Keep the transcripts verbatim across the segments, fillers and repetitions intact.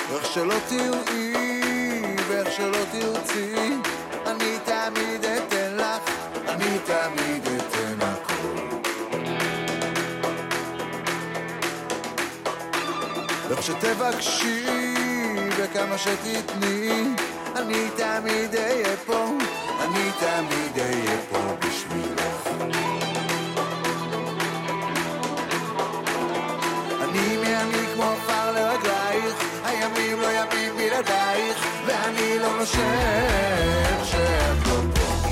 ואיך שלא תראי, ואיך שלא תרצי, אני תמיד אתן לך, אני תמיד אתן הכל. ואיך שתבקשי, וכמה שתתני, אני תמיד אהיה פה, אני תמיד אהיה פה בשבילך. אני מי אני כמו עפר לרגלייך, הימים לא ימים בלעדייך, ואני לא נושם שאת לא פה.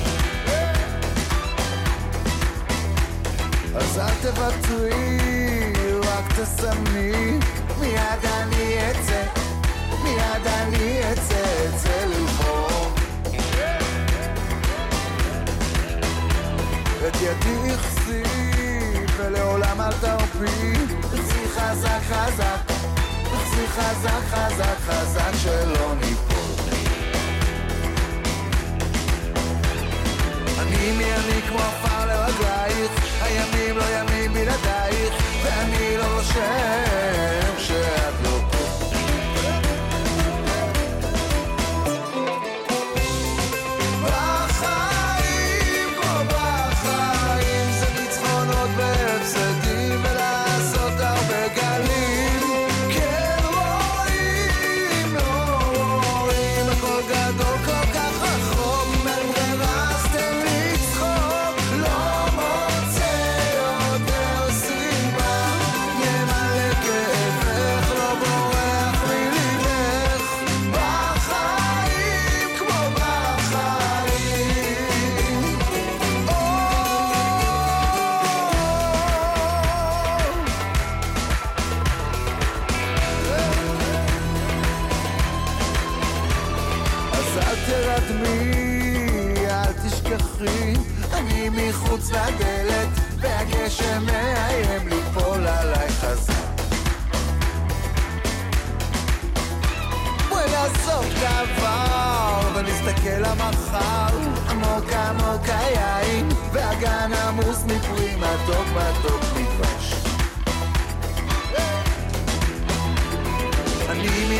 אז אל תוותרי, רק תסמני, מיד אני אצא, מיד אני אצא, אצא לבוא. את ידי יחסי, ולעולם אל תרפי, תחזי חזק חזק, תחזי חזק חזק חזק שלא ניפול. אני מי אני כמו עפר לרגלייך, הימים לא ימים בלעדייך, ואני לא רושם שאת לא פה. בחיים כמו בחיים זה ניצחונות והפסדים ולעשות הרבה גלים, כן רואים לא רואים הכל גדול כל כך רחוק, אין ברירה אז תן לצחוק, לא מוצא יותר סיבה למלא כאבך, לא בורח מליבך. בחיים כמו בחיים אז אל תרדמי, אל תשכחי, אני מחוץ לדלת והגשם מאיים ליפול עליי חזק. בואי נעזוב דבר ונסתכל למחר, עמוק עמוק היין והגן עמוס מפרי מתוק מתוק מדבש. אני